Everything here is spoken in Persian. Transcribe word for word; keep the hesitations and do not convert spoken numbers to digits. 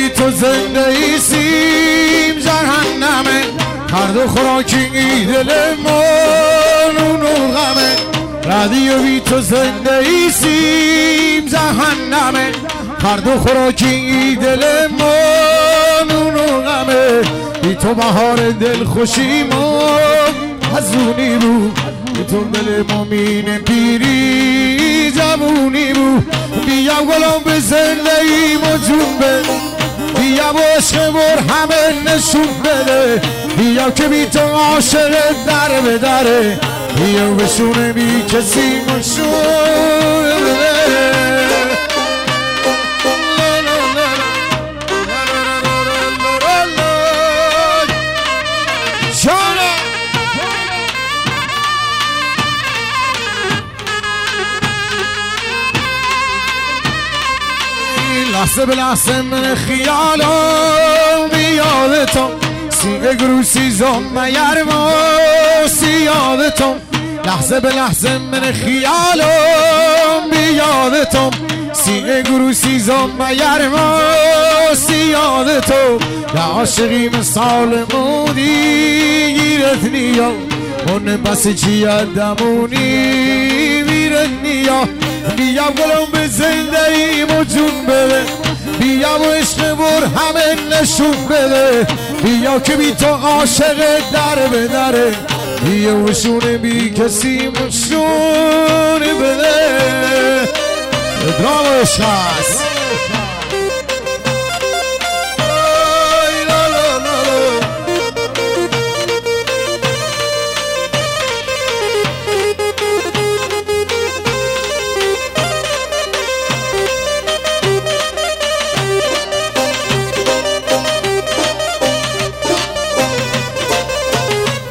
تو زنده ایسیم جهنمه هر دو خوراکی دل ما نون و غمه رادیو بی تو زنده ایسیم جهنمه هر دو خوراکی دل ما نون و غمه بی تو بهار دل خوشی ما حزونی بود بی تو دل مومین پیری جوونی بود بیا گلم به زنده ایم و جون بده بیا با عشق بر همه نشون بده بیا که بی تو عاشق در به دره بیا بشونه بی کسی مشون بده لحظه به لحظه من خیالم بیادتم سیگه گروسی زم میرما سیادتم لحظه به لحظه من خیالم بیادتم سیگه گروسی زم میرما سیادتم یا عاشقی مثال مودی گیرت نیا من بس چی دمونی میرت نیا بیا گلم به زنده ایم و جون بده بیا و عشق بر همه نشون بده بیا که بی تو عاشق در به دره بیا و شونه بی کسی مشون بده ادرام عشق هست